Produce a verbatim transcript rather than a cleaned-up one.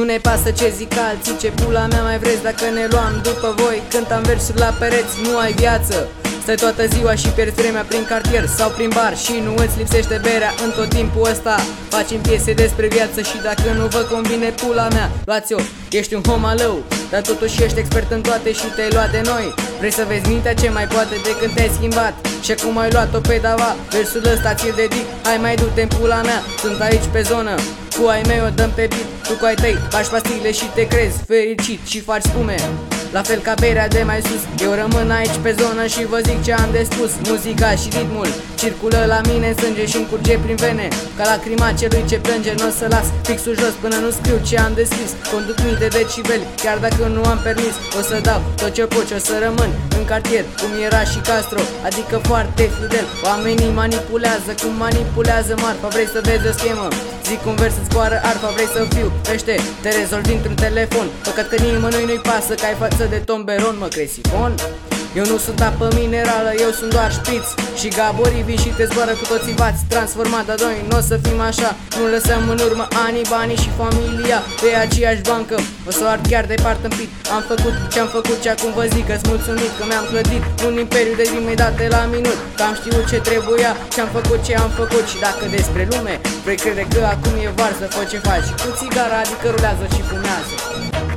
ne pasă ce zic alții, ce pula mea mai vreți dacă ne luam după voi. Cântam versuri la pereți, nu ai viață. Stai toată ziua și pierzi vremea prin cartier sau prin bar și nu îți lipsește berea. În tot timpul ăsta facem piese despre viață și dacă nu vă convine pula mea, luați-o, ești un homalău, dar totuși ești expert în toate și te-ai luat de noi. Vrei să vezi mintea ce mai poate de când te-ai schimbat și acum ai luat-o pe dava. Versul ăsta ți-l dedic, hai mai du-te în pula mea, sunt aici pe zonă. Cu ai mei o dăm pe beat, tu cu ai tăi faci pastile și te crezi fericit și faci spume, la fel ca berea de mai sus. Eu rămân aici pe zonă și vă zic ce am de spus. Muzica și ritmul circulă la mine în sânge și încurge prin vene, ca lacrima celui ce plânge. N-o să las pixul jos până nu scriu ce am de scris. Conduc mii de decibeli, chiar dacă nu am permis. O să dau tot ce pot, o să rămân în cartier cum era și Castro, adică foarte fidel. Oamenii manipulează cum manipulează marfa. Vrei să vezi o schemă? Zic un vers să-ți scoară arfa. Vrei să fiu pește? Te rezolvi dintr-un telefon. Păcat că nimănui nu-i pasă că ai față de tomberon, mă crezi sifon? Eu nu sunt apă minerală, eu sunt doar șpriț și gaborii vin și te zboară, cu toții v-ați transformat. Dar noi nu o să fim așa, nu lăsăm în urmă anii, banii și familia pe aceeași bancă. O să o ard chiar de part-în-pit. Am făcut ce-am făcut și acum vă zic că-s mulțumit că mi-am clădit un imperiu de rime date la minut. Că am știut ce trebuia și-am făcut ce am făcut. Și dacă despre lume vrei crede că acum e varză, fă ce faci cu țigara, adică rulează și fumează.